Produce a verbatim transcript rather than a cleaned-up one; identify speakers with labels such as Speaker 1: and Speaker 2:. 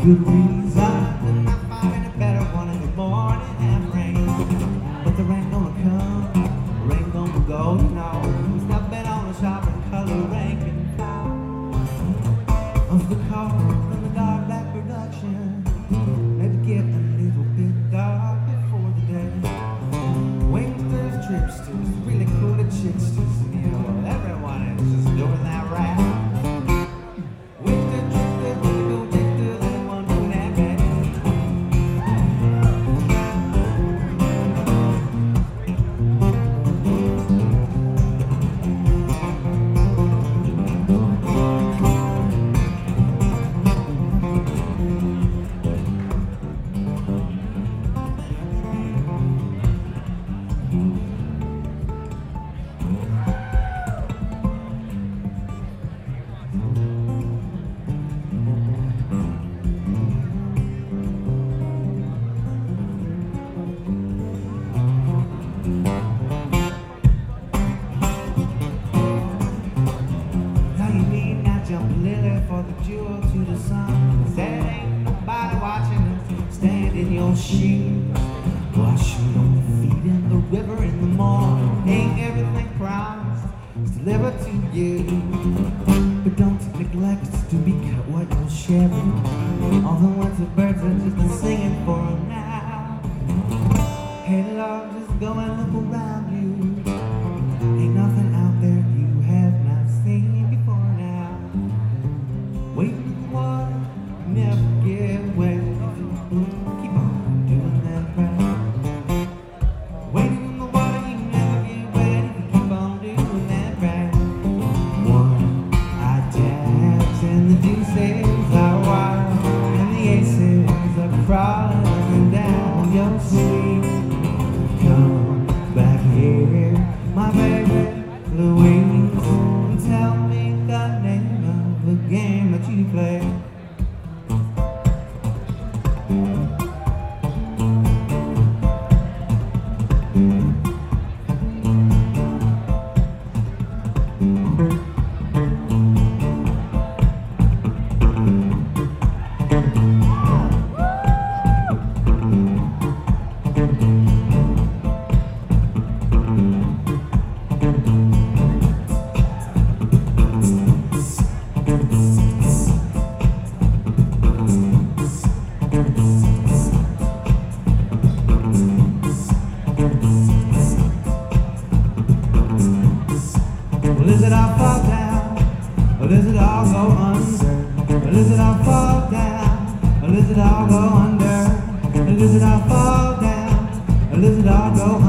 Speaker 1: good reason, and I find a better one in the morning and rain. But the rain gonna come, the rain gonna go, you know. Stepping on a shopping color ranking fly of the car and the dark black production. Maybe get a little bit dark before the day. Wingsters, tripsters, really cool chicksters, you know, everyone is just doing that rap. Wingsters, tripsters, really cool chicksters, everyone doing that rap. Jump lily for the jewel to the sun. There ain't nobody watching us. Stand in your shoes. Wash your feet in the river in the morning. Ain't everything promised is delivered to you. But don't neglect to be what you're sharing. All the words of birds are just singing for now. Hey Lord, just go and look around you. Ain't nothing out there you have not seen before now. Waiting for water, never give way. Keep on doing that right. Waiting in the water, you never give way. Keep on doing that right. One-eyed jabs and the deuces are wild, and the aces are crawling down your sleeve. Come back here, my baby Louise, and tell me the name of the game that you play. Well, is it all fall down, or does it all go under? Or does it all fall down, or does it all go under? Or does it all fall down, or does it all go under?